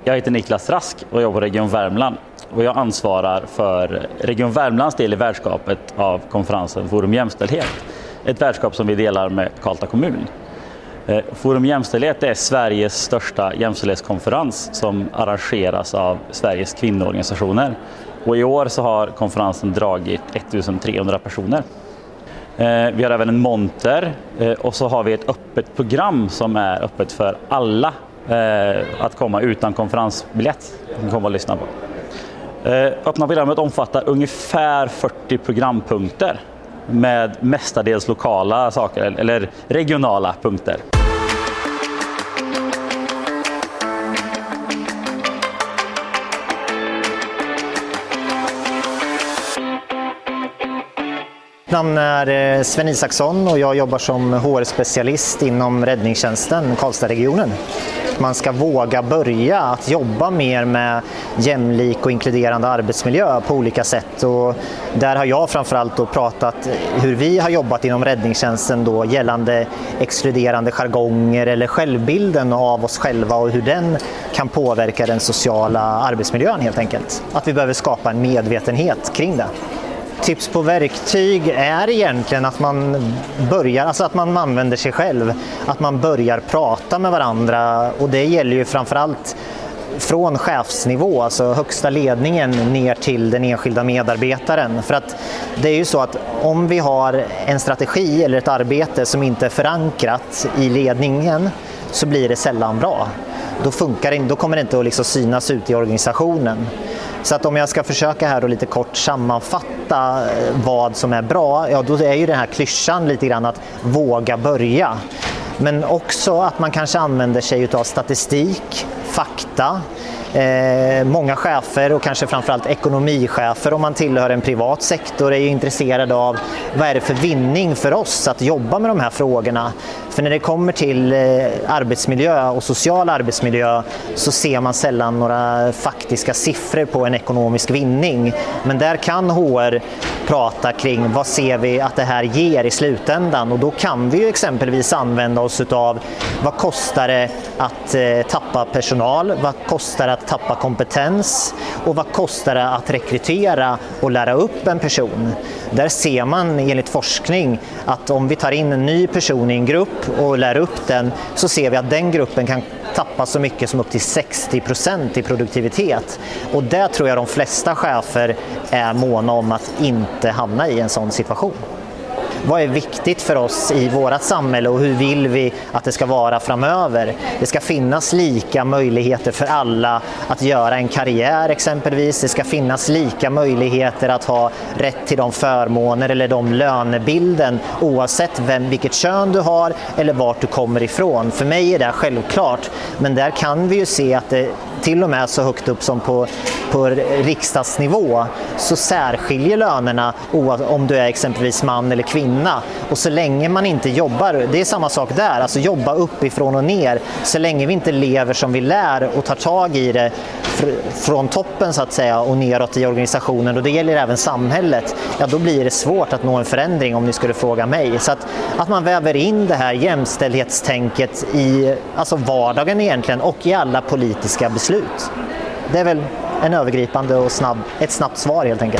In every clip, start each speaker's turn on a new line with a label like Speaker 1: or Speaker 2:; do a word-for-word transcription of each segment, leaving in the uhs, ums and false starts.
Speaker 1: Jag heter Niklas Rask och jobbar på Region Värmland. Och jag ansvarar för Region Värmlands del i värdskapet av konferensen Forum Jämställdhet. Ett värdskap som vi delar med Karlstad kommun. Forum Jämställdhet är Sveriges största jämställdhetskonferens som arrangeras av Sveriges kvinnoorganisationer. Och i år så har konferensen dragit ettusentrehundra personer. Vi har även en monter och så har vi ett öppet program som är öppet för alla att komma utan konferensbiljett. Att komma och lyssna på. Öppna programmet omfattar ungefär fyrtio programpunkter med mestadels lokala saker eller regionala punkter.
Speaker 2: Mitt namn är Sven Isaksson och jag jobbar som H R-specialist inom räddningstjänsten Karlstadregionen. Man ska våga börja att jobba mer med jämlik och inkluderande arbetsmiljö på olika sätt. Och där har jag framförallt då pratat hur vi har jobbat inom räddningstjänsten då gällande exkluderande jargonger eller självbilden av oss själva och hur den kan påverka den sociala arbetsmiljön helt enkelt. Att vi behöver skapa en medvetenhet kring det. Tips på verktyg är egentligen att man börjar, alltså att man använder sig själv, att man börjar prata med varandra, och det gäller ju framförallt från chefsnivå, alltså högsta ledningen ner till den enskilda medarbetaren. För att det är ju så att om vi har en strategi eller ett arbete som inte är förankrat i ledningen så blir det sällan bra. Då funkar det, då kommer det inte att liksom synas ut i organisationen. Så att om jag ska försöka här då lite kort sammanfatta vad som är bra, ja då är ju den här klyschan lite grann att våga börja. Men också att man kanske använder sig av statistik, fakta. Eh, många chefer och kanske framförallt ekonomichefer om man tillhör en privat sektor är ju intresserade av vad är det för vinning för oss att jobba med de här frågorna. För när det kommer till eh, arbetsmiljö och social arbetsmiljö så ser man sällan några faktiska siffror på en ekonomisk vinning. Men där kan H R prata kring vad ser vi att det här ger i slutändan, och då kan vi ju exempelvis använda oss av vad kostar det att eh, tappa personal, vad kostar det att tappa kompetens och vad kostar det att rekrytera och lära upp en person. Där ser man enligt forskning att om vi tar in en ny person i en grupp och lär upp den så ser vi att den gruppen kan tappa så mycket som upp till sextio procent i produktivitet. Och där tror jag de flesta chefer är måna om att inte hamna i en sån situation. Vad är viktigt för oss i vårt samhälle och hur vill vi att det ska vara framöver? Det ska finnas lika möjligheter för alla att göra en karriär exempelvis. Det ska finnas lika möjligheter att ha rätt till de förmåner eller de lönebilden oavsett vem, vilket kön du har eller vart du kommer ifrån. För mig är det självklart, men där kan vi ju se att det till och med så högt upp som på, på riksdagsnivå så särskiljer lönerna om du är exempelvis man eller kvinna. Och så länge man inte jobbar, det är samma sak där, alltså jobba uppifrån och ner. Så länge vi inte lever som vi lär och tar tag i det fr- från toppen så att säga och neråt i organisationen, och det gäller även samhället, ja då blir det svårt att nå en förändring om ni skulle fråga mig. Så att, att man väver in det här jämställdhetstänket i alltså vardagen egentligen och i alla politiska beslut. Det är väl en övergripande och snabb, ett snabbt svar helt enkelt.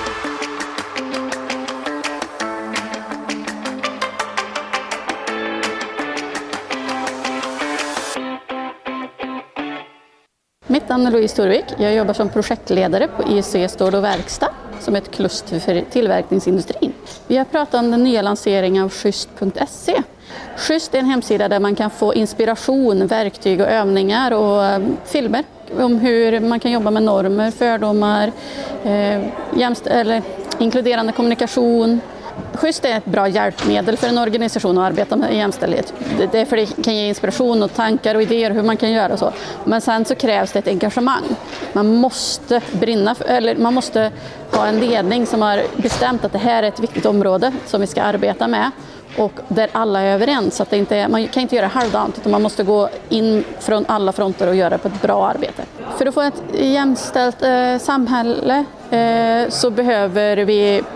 Speaker 3: Mitt namn är Louise Torvik. Jag jobbar som projektledare på I C Stål och Verkstad som ett kluster för tillverkningsindustrin. Vi har pratat om den nya lanseringen av schysst punkt se. Schysst är en hemsida där man kan få inspiration, verktyg och övningar och filmer om hur man kan jobba med normer, fördomar, eh, jämst- eller inkluderande kommunikation. Schysst är ett bra hjälpmedel för en organisation att arbeta med jämställdhet. Det är för det kan ge inspiration och tankar och idéer hur man kan göra så. Men sen så krävs det ett engagemang. Man måste brinna för, eller man måste ha en ledning som har bestämt att det här är ett viktigt område som vi ska arbeta med. Och där alla är överens. Att det inte är, man kan inte göra halvdant utan man måste gå in från alla fronter och göra på ett bra arbete. För att få ett jämställt eh, samhälle eh, så behöver vi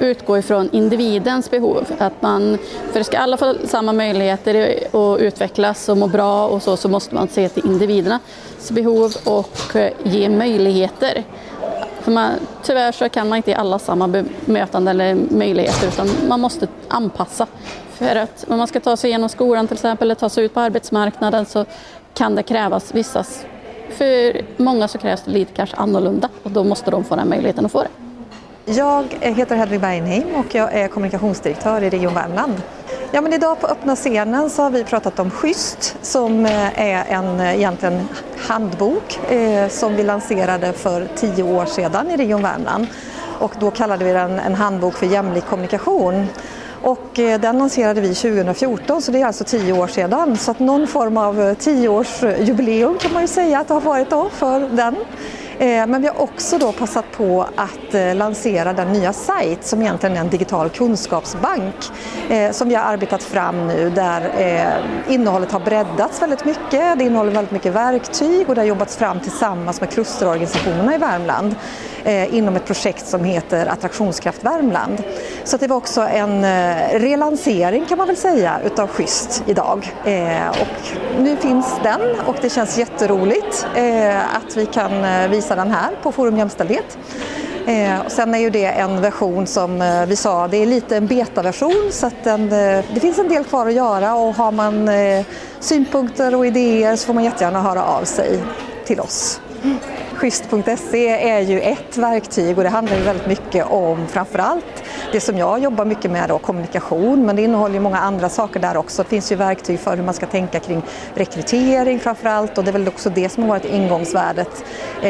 Speaker 3: utgå ifrån individens behov. Att man, för ska alla få samma möjligheter att utvecklas och må bra och så, så måste man se till individernas behov och ge möjligheter. För man, tyvärr så kan man inte ge alla samma bemötande eller möjligheter, utan man måste anpassa. För att om man ska ta sig igenom skolan till exempel eller ta sig ut på arbetsmarknaden så kan det krävas vissa, för många så krävs det lite kanske annorlunda och då måste de få den möjligheten att få det.
Speaker 4: Jag heter Hedvig Beinheim och jag är kommunikationsdirektör i Region Värmland. Ja, men idag på öppna scenen så har vi pratat om Schysst som är en egentligen handbok eh, som vi lanserade för tio år sedan i Region Värmland. Och då kallade vi den en handbok för jämlik kommunikation. Och eh, den lanserade vi tjugo fjorton, så det är alltså tio år sedan. Så att någon form av tioårsjubileum kan man ju säga att det har varit då för den. Men vi har också då passat på att lansera den nya sajt som egentligen är en digital kunskapsbank som vi har arbetat fram nu, där innehållet har breddats väldigt mycket. Det innehåller väldigt mycket verktyg och det har jobbats fram tillsammans med klusterorganisationerna i Värmland inom ett projekt som heter Attraktionskraft Värmland. Så det var också en relansering kan man väl säga utav Schysst idag. Och nu finns den och det känns jätteroligt att vi kan visa den här på Forum Jämställdhet. Och sen är ju det en version som vi sa, det är lite en betaversion så att den, det finns en del kvar att göra, och har man synpunkter och idéer så får man jättegärna höra av sig till oss. Schysst punkt se är ju ett verktyg och det handlar ju väldigt mycket om framförallt det som jag jobbar mycket med då, kommunikation, men det innehåller ju många andra saker där också. Det finns ju verktyg för hur man ska tänka kring rekrytering framförallt, och det är väl också det som har varit ingångsvärdet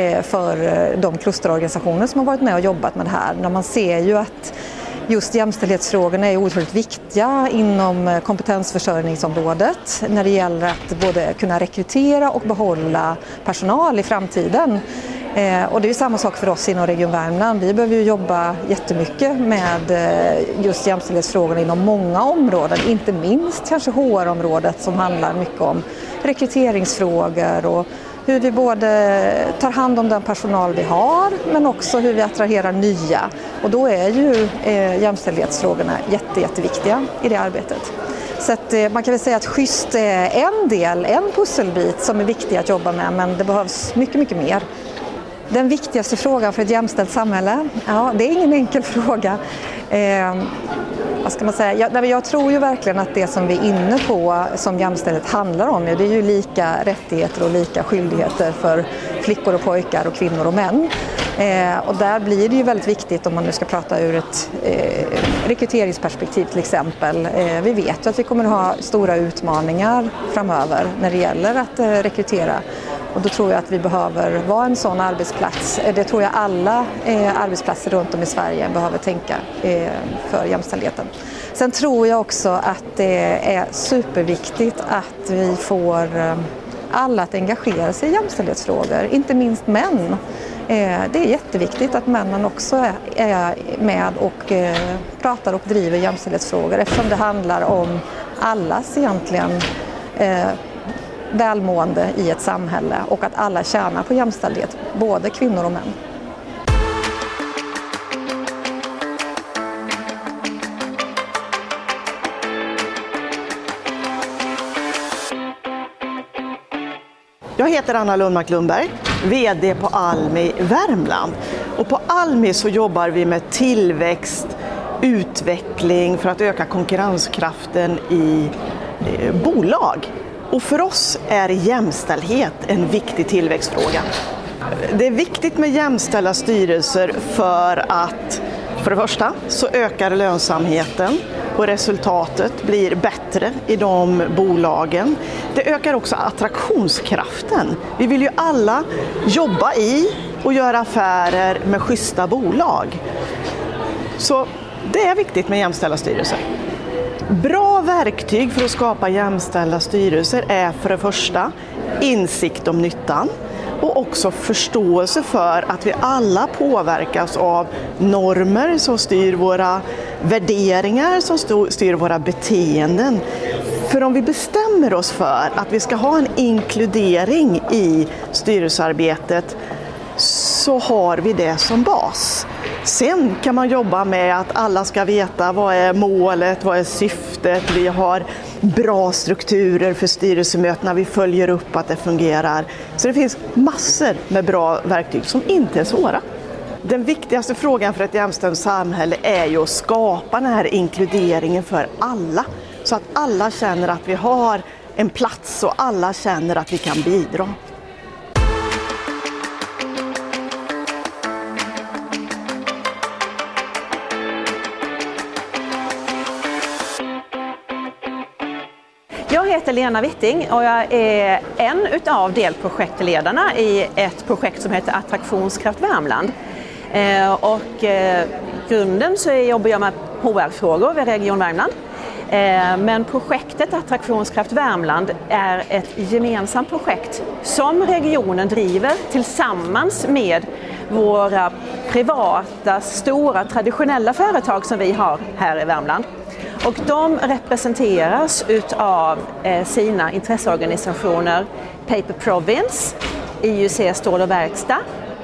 Speaker 4: för de klusterorganisationer som har varit med och jobbat med det här. När man ser ju att just jämställdhetsfrågorna är otroligt viktiga inom kompetensförsörjningsområdet när det gäller att både kunna rekrytera och behålla personal i framtiden. Eh, och det är samma sak för oss inom Region Värmland. Vi behöver ju jobba jättemycket med eh, just jämställdhetsfrågorna inom många områden, inte minst kanske H R-området som handlar mycket om rekryteringsfrågor och hur vi både tar hand om den personal vi har men också hur vi attraherar nya. Och då är ju eh, jämställdhetsfrågorna jätte, jätteviktiga i det arbetet. Så att, eh, man kan väl säga att Schysst är en del, en pusselbit som är viktig att jobba med, men det behövs mycket, mycket mer. Den viktigaste frågan för ett jämställt samhälle? Ja, det är ingen enkel fråga. Eh, vad ska man säga? Jag, jag tror ju verkligen att det som vi är inne på som jämställdhet handlar om, det är ju lika rättigheter och lika skyldigheter för flickor och pojkar och kvinnor och män. Eh, och där blir det ju väldigt viktigt om man nu ska prata ur ett eh, rekryteringsperspektiv till exempel. Eh, vi vet ju att vi kommer att ha stora utmaningar framöver när det gäller att eh, rekrytera. Och då tror jag att vi behöver vara en sån arbetsplats. Det tror jag alla eh, arbetsplatser runt om i Sverige behöver tänka eh, för jämställdheten. Sen tror jag också att det är superviktigt att vi får eh, alla att engagera sig i jämställdhetsfrågor, inte minst män. Eh, det är jätteviktigt att männen också är, är med och eh, pratar och driver jämställdhetsfrågor, eftersom det handlar om allas egentligen eh, välmående i ett samhälle och att alla tjänar på jämställdhet, både kvinnor och män.
Speaker 5: Jag heter Anna Lundmark Lundberg, V D på Almi Värmland. Och på Almi så jobbar vi med tillväxt, utveckling för att öka konkurrenskraften i eh, bolag. Och för oss är jämställdhet en viktig tillväxtfråga. Det är viktigt med jämställda styrelser för att för det första så ökar lönsamheten och resultatet blir bättre i de bolagen. Det ökar också attraktionskraften. Vi vill ju alla jobba i och göra affärer med schyssta bolag. Så det är viktigt med jämställda styrelser. Bra verktyg för att skapa jämställda styrelser är för det första insikt om nyttan och också förståelse för att vi alla påverkas av normer som styr våra värderingar, som styr våra beteenden. För om vi bestämmer oss för att vi ska ha en inkludering i styrelsearbetet så har vi det som bas. Sen kan man jobba med att alla ska veta vad är målet, vad är syftet. Vi har bra strukturer för styrelsemötena, vi följer upp att det fungerar. Så det finns massor med bra verktyg som inte är svåra. Den viktigaste frågan för ett jämställt samhälle är ju att skapa den här inkluderingen för alla. Så att alla känner att vi har en plats och alla känner att vi kan bidra.
Speaker 6: Jag heter Lena Witting och jag är en utav delprojektledarna i ett projekt som heter Attraktionskraft Värmland. Eh, och eh, grunden så jobbar jag med H R-frågor vid Region Värmland. Eh, men projektet Attraktionskraft Värmland är ett gemensamt projekt som regionen driver tillsammans med våra privata, stora, traditionella företag som vi har här i Värmland. Och de representeras utav eh, sina intresseorganisationer Paper Province, I U C Stål och Verkstad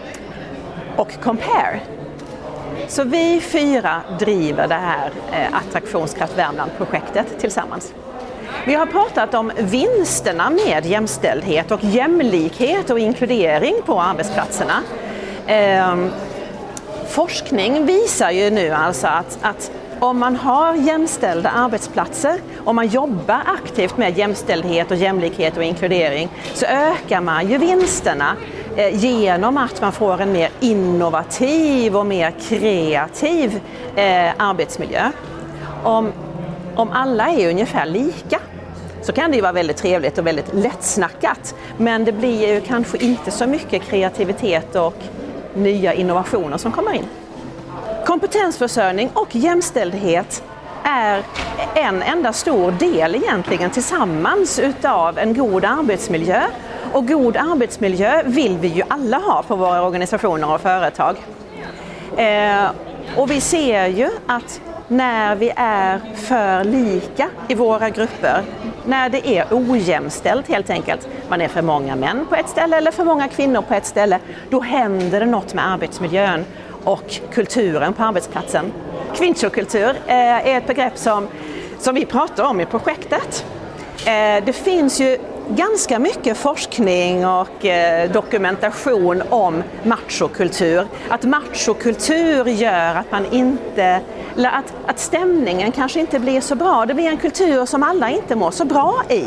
Speaker 6: och Compare. Så vi fyra driver det här eh, Attraktionskraft Värmland-projektet tillsammans. Vi har pratat om vinsterna med jämställdhet och jämlikhet och inkludering på arbetsplatserna. Eh, forskning visar ju nu alltså att, att om man har jämställda arbetsplatser, om man jobbar aktivt med jämställdhet och jämlikhet och inkludering, så ökar man ju vinsterna eh, genom att man får en mer innovativ och mer kreativ eh, arbetsmiljö. Om, om alla är ungefär lika så kan det ju vara väldigt trevligt och väldigt lättsnackat, men det blir ju kanske inte så mycket kreativitet och nya innovationer som kommer in. Kompetensförsörjning och jämställdhet är en enda stor del egentligen tillsammans utav en god arbetsmiljö. Och god arbetsmiljö vill vi ju alla ha på våra organisationer och företag. Eh, och vi ser ju att när vi är för lika i våra grupper, när det är ojämställt helt enkelt, man är för många män på ett ställe eller för många kvinnor på ett ställe, då händer det något med arbetsmiljön och kulturen på arbetsplatsen. Kvinnokultur är ett begrepp som, som vi pratar om i projektet. Det finns ju ganska mycket forskning och dokumentation om machokultur. Att machokultur gör att man inte, eller att, att stämningen kanske inte blir så bra. Det blir en kultur som alla inte mår så bra i.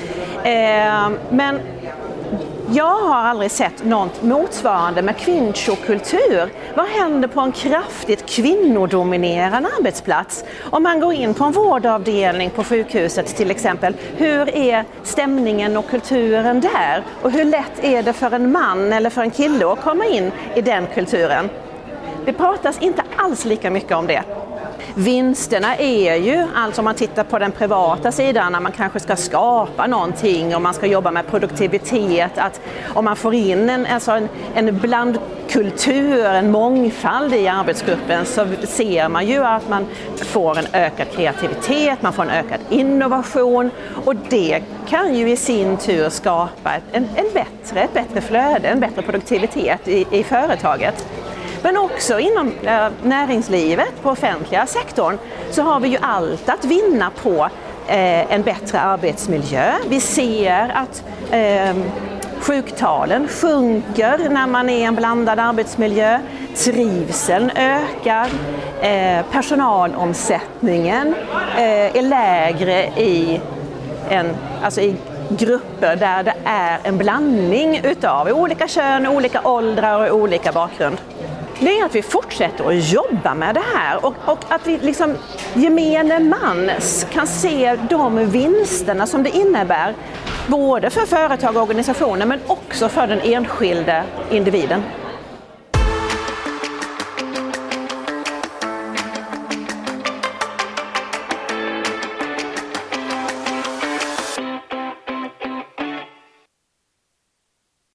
Speaker 6: Men jag har aldrig sett något motsvarande med kvinnokultur. Vad händer på en kraftigt kvinnodominerad arbetsplats? Om man går in på en vårdavdelning på sjukhuset till exempel, hur är stämningen och kulturen där? Och hur lätt är det för en man eller för en kille att komma in i den kulturen? Det pratas inte alls lika mycket om det. Vinsterna är ju, alltså om man tittar på den privata sidan, när man kanske ska skapa någonting och man ska jobba med produktivitet, att om man får in en, alltså en, en blandkultur, en mångfald i arbetsgruppen, så ser man ju att man får en ökad kreativitet, man får en ökad innovation, och det kan ju i sin tur skapa en, en bättre, ett bättre flöde, en bättre produktivitet i, i företaget. Men också inom eh, näringslivet, på offentliga sektorn, så har vi ju allt att vinna på eh, en bättre arbetsmiljö. Vi ser att eh, sjuktalen sjunker när man är i en blandad arbetsmiljö. Trivseln ökar, eh, personalomsättningen eh, är lägre i, en, alltså i grupper där det är en blandning utav olika kön, olika åldrar och olika bakgrund. Det är att vi fortsätter att jobba med det här och, och att vi liksom gemene man kan se de vinsterna som det innebär både för företag och organisationer men också för den enskilda individen.